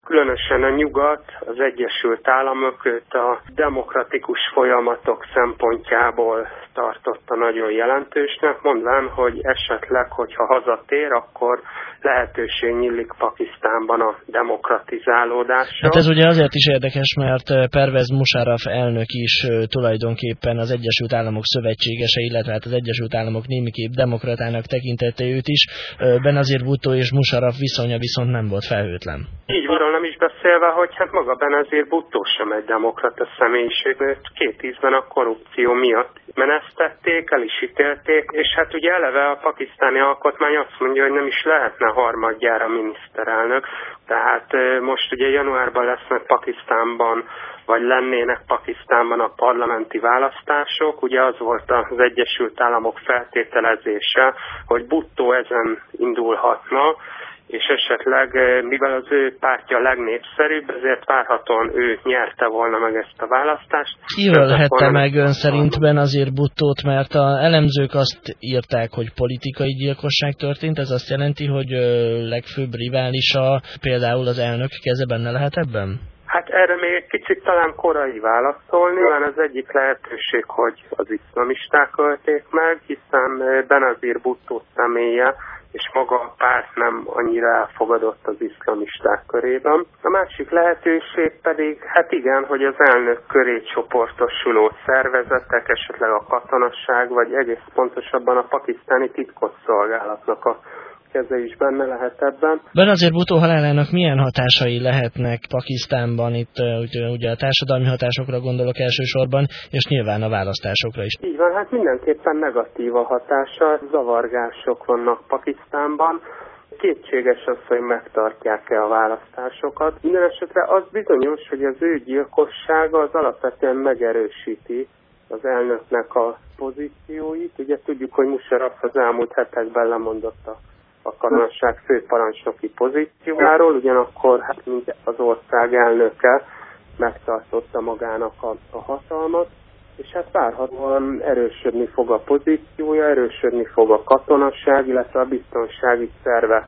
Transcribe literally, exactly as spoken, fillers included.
Különösen a nyugat, az Egyesült Államok őt a demokratikus folyamatok szempontjából tartotta nagyon jelentősnek, mondván, hogy esetleg, hogyha hazatér, akkor lehetőség nyílik Pakisztánban a demokratizálódásra. Hát ez ugye azért is érdekes, mert Pervez Musharraf elnök is tulajdonképpen az Egyesült Államok szövetségese, illetve hát az Egyesült Államok némiképp demokratának tekintette őt is. Benazir Bhutto és Musharraf viszonya viszont nem volt felhőtlen. Így van, nem is beszélve, hogy hát maga Benazir Bhutto sem egy demokrata személyiség, mert két ízben a korrupció miatt menesztették, el is ítélték, és hát ugye eleve a pakisztáni alkotmány azt mondja, hogy nem is lehetne harmadjára miniszterelnök, tehát most ugye januárban lesznek Pakisztánban, vagy lennének Pakisztánban a parlamenti választások, ugye az volt az Egyesült Államok feltételezése, hogy Bhutto ezen indulhatna, és esetleg, mivel az ő pártja a legnépszerűbb, ezért várhatóan ő nyerte volna meg ezt a választást. Ki ölhette meg ön szerint Benazir Bhuttót, mert az elemzők azt írták, hogy politikai gyilkosság történt, ez azt jelenti, hogy legfőbb riválisa például az elnök keze benne lehet ebben? Hát erre még egy kicsit talán korai válaszolni, van az egyik lehetőség, hogy az iszlamisták ölték meg, hiszen Benazir Bhutto személye és maga a párt nem annyira elfogadott az iszlamisták körében. A másik lehetőség pedig, hát igen, hogy az elnök köré csoportosuló szervezetek, esetleg a katonasság, vagy egész pontosabban a pakisztáni titkosszolgálatnak a keze is benne lehet ebben. Benazir Bhutto halálának milyen hatásai lehetnek Pakisztánban? Itt ugye a társadalmi hatásokra gondolok elsősorban, és nyilván a választásokra is. Így van, hát mindenképpen negatív a hatása. Zavargások vannak Pakisztánban. Kétséges az, hogy megtartják-e a választásokat. Minden esetre az bizonyos, hogy az ő gyilkossága az alapvetően megerősíti az elnöknek a pozícióit. Ugye tudjuk, hogy Musharraf az elmúlt hetekben lemondott a a katonasság főparancsnoki pozíciójáról, ugyanakkor hát mint az ország elnöke megtartotta magának a, a hatalmat, és hát várhatóan erősödni fog a pozíciója, erősödni fog a katonasság, illetve a biztonsági szervek